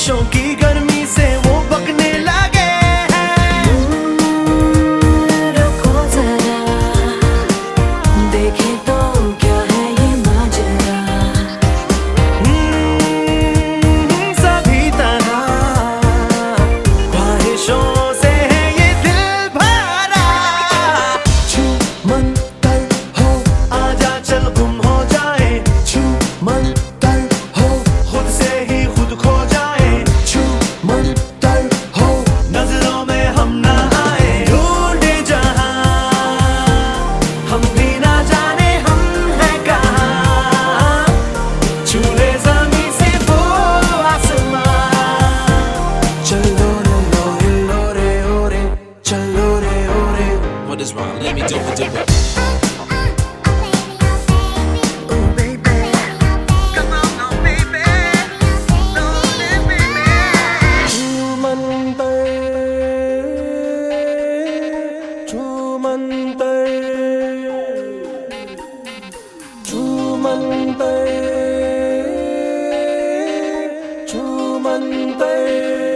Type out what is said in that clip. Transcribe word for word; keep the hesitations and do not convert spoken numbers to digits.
ख्वाहिशों की गर्मी से वो पकने लगे हैं। रुको जरा, देखें तो क्या है ये माजरा। सभी तरह ख्वाहिशों से है ये दिल भरा। छू मंतर हो आजा चल गुम हो जाए, छू मंतर हो खुद से ही खुद खो जाए, छू मंतर हो नजरों में हम ना आए। ढूंढे जहां हम भी ना जाने हम हैं कहां, छू ले ज़मीं से वो आसमां। चलो रे लो रे लो रे ओ रे, चलो रे ओ रे। What is wrong? Let me do it, do it. Chumantay, Chumantay, Chumantay.